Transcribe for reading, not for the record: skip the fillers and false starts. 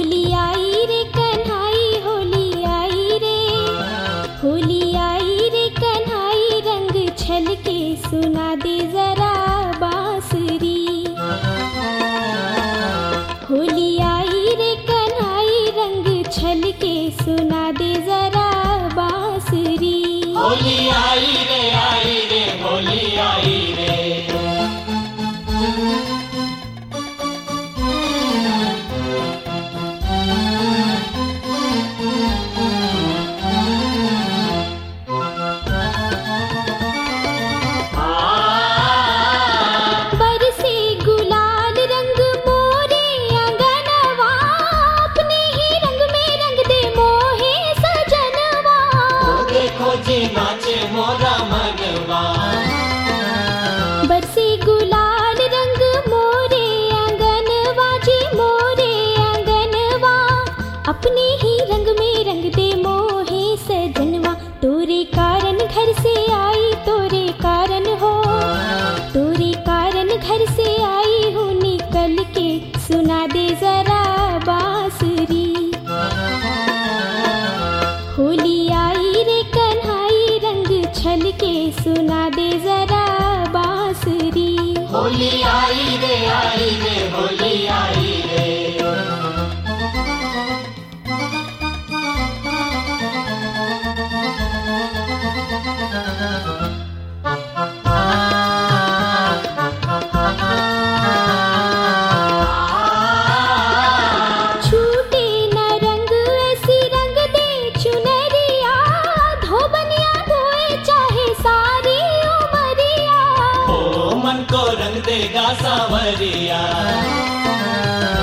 होली आई रे कन्हाई होली आई रे, होली आई रे कन्हाई रंग छलके सुना दे जरा बांसुरी। होली आई रे कन्हाई रंग छलके सुना दे जरा बांसुरी। होली आई रे होली आई रे। बरसे गुलाल रंग मोरे आंगनवा, अपने ही रंग में रंग दे मोहे सजनवा। देखो जी नाचे मोरा मनवा। बरसे गुलाल रंग मोरे आंगनवा जी मोरे आंगनवा, अपने ही रंग में रंग दे मोहे सजनवा। तोरे कारण घर से आई तोरे कारण हो, तोरे कारण घर से आई हूँ निकल के सुना दे जरा बांसुरी। होली आई रे कन्हाई रंग छलके सुना दे जरा बांसुरी। होली आई रे होली आई रे। छूटे न रंग ऐसी रंग दे चुनरिया, धोबनिया धोए चाहे सारी उमरिया। ओ मन को रंग देगा सांवरिया।